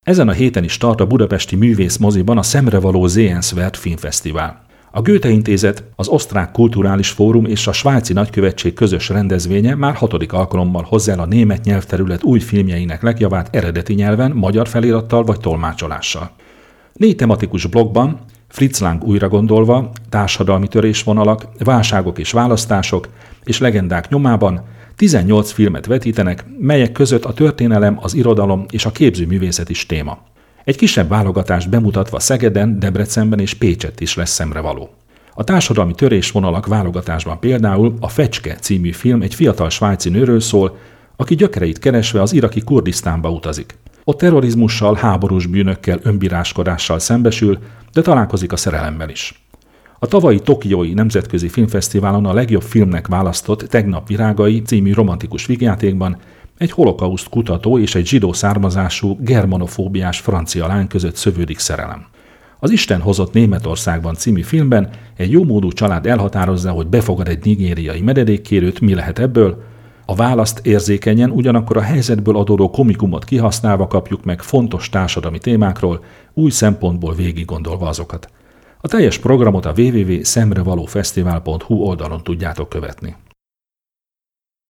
Ezen a héten is tart a budapesti művészmoziban a Szemrevaló Sehenswert Filmfesztivál. A Goethe Intézet, az Osztrák Kulturális Fórum és a Svájci Nagykövetség közös rendezvénye már 6. alkalommal hozza el a német nyelvterület új filmjeinek legjavát eredeti nyelven, magyar felirattal vagy tolmácsolással. 4 tematikus blokkban, Fritz Lang újra gondolva, társadalmi törésvonalak, válságok és választások és legendák nyomában 18 filmet vetítenek, melyek között a történelem, az irodalom és a képzőművészet is téma. Egy kisebb válogatást bemutatva Szegeden, Debrecenben és Pécsett is lesz szemrevaló. A társadalmi törésvonalak válogatásban például a Fecske című film egy fiatal svájci nőről szól, aki gyökereit keresve az iraki Kurdisztánba utazik. Ott terrorizmussal, háborús bűnökkel, önbíráskodással szembesül, de találkozik a szerelemmel is. A tavalyi Tokiói Nemzetközi Filmfesztiválon a legjobb filmnek választott Tegnap virágai című romantikus vígjátékban egy holokauszt kutató és egy zsidó származású germanofóbiás francia lány között szövődik szerelem. Az Isten hozott Németországban című filmben egy jómódú család elhatározza, hogy befogad egy nigériai menedékkérőt, mi lehet ebből. A választ érzékenyen, ugyanakkor a helyzetből adódó komikumot kihasználva kapjuk meg fontos társadalmi témákról, új szempontból végig gondolva azokat. A teljes programot a www.szemrevalófesztivál.hu oldalon tudjátok követni.